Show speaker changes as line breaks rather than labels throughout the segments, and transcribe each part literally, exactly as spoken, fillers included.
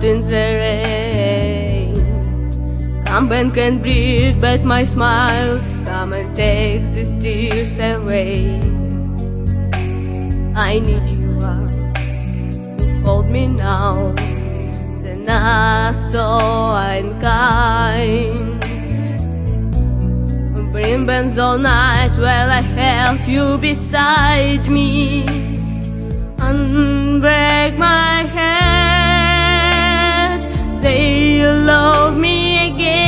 out in the rain. Come and can breathe, but my smiles come and take these tears away. I need you up to hold me now, then I so unkind. Bring bands all night while I held you beside me, unbreak my head, say you love me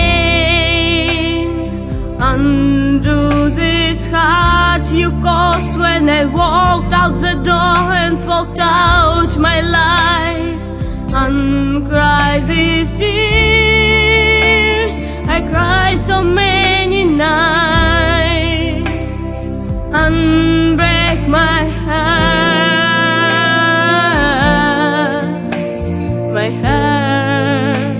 again, undo this heart you caused when I walked out the door and walked out my life. Uncry these tears, I cry so many nights, unbreak my heart, my heart.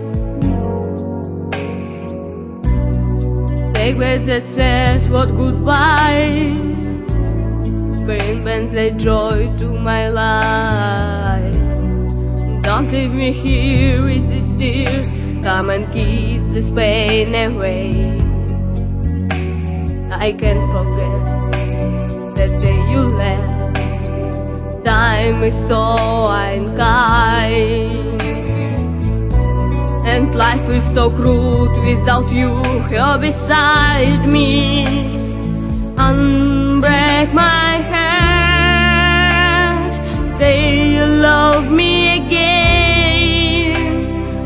Take words that said what goodbye, bring back the joy to my life. Don't leave me here with these tears, come and kiss this pain away. I can't forget that day you left. Time is so unkind, and life is so cruel without you here beside me. Unbreak my heart, say you love me again,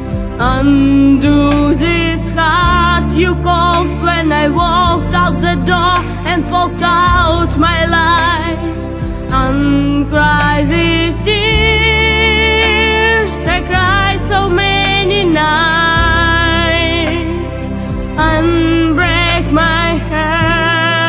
undo this heart you caused when I walked out the door and walked out my life. Uncry these tears, I cry so many nights, unbreak my heart.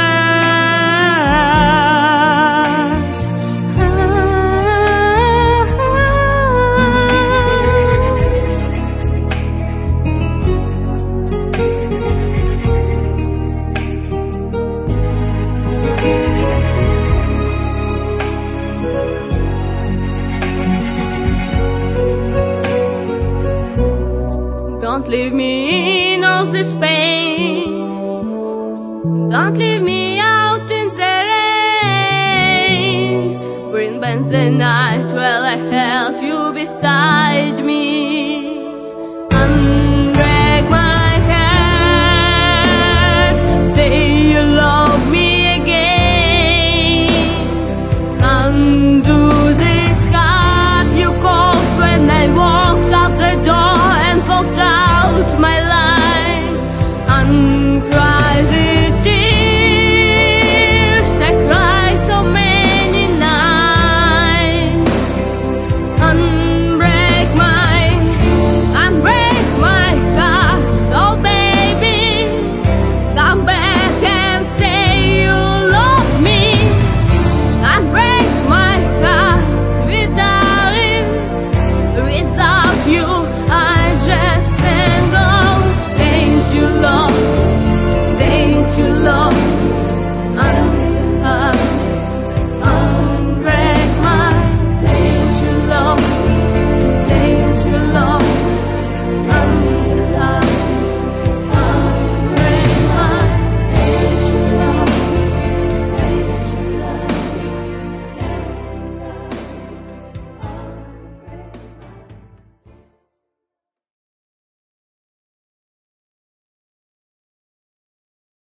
Don't leave me in all this pain, don't leave me out in the rain. Bring back the night while I held you beside me. Unbreak my heart, say you love me again, undo this heart you caused when I walked out the door and walked out my life. Uncry these tears, I cry so many nights, unbreak my, unbreak my heart. So baby, come back and say you love me. Unbreak my heart, sweet darling, without you I just you love, saying you love.